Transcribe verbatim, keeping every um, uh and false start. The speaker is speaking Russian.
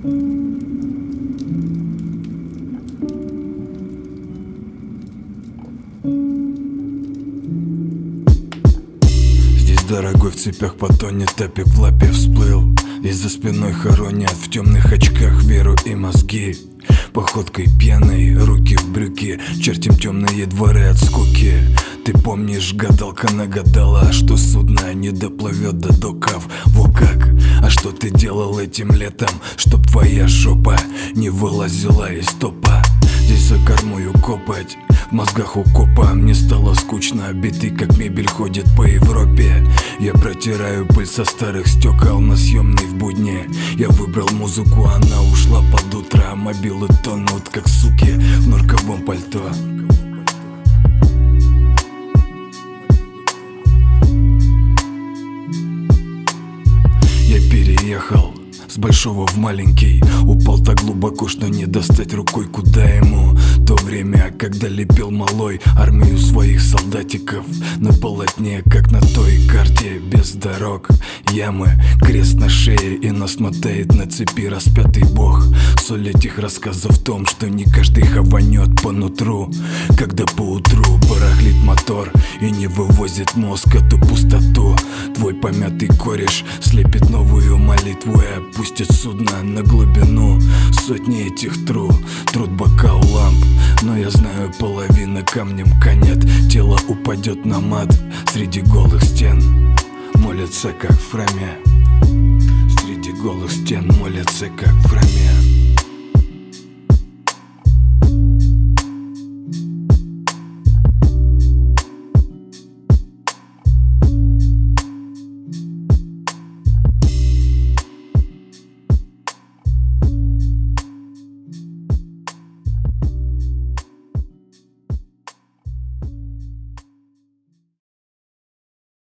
Здесь дорогой в цепях потонет, топик в лапе всплыл. Здесь за спиной хоронят в темных очках веру и мозги. Походкой пьяной, руки в брюки, чертим темные дворы от скуки. Ты помнишь, гадалка нагадала, что судно не доплывет до доков. Во как! А что ты делал этим летом, чтоб твоя жопа не вылазила из топа? Здесь за кормою копать, в мозгах у копа. Мне стало скучно, битый как мебель ходит по Европе. Я протираю пыль со старых стекол на съемной в будни. Я выбрал музыку, она ушла под утро. А мобилы тонут, как суки в норковом пальто. Я переехал с большого в маленький. Упал так глубоко, что не достать рукой, куда ему. То время, когда лепил малой армию своих солдатиков на полотне, как на той карте, без дорог, ямы, крест на шее, и нас мотает на цепи распятый бог. Соль этих рассказов в том, что не каждый хаванет по нутру, когда поутру барахлит мотор и не вывозит мозг эту пустоту. Твой помятый кореш слепит новую молитву и опустит судно на глубину. Сотни этих тру, труд бокал ламп. Но я знаю, половина камнем канет. Тело упадет на мат среди голых стен. Молятся как в храме. Среди голых стен молятся как в храме.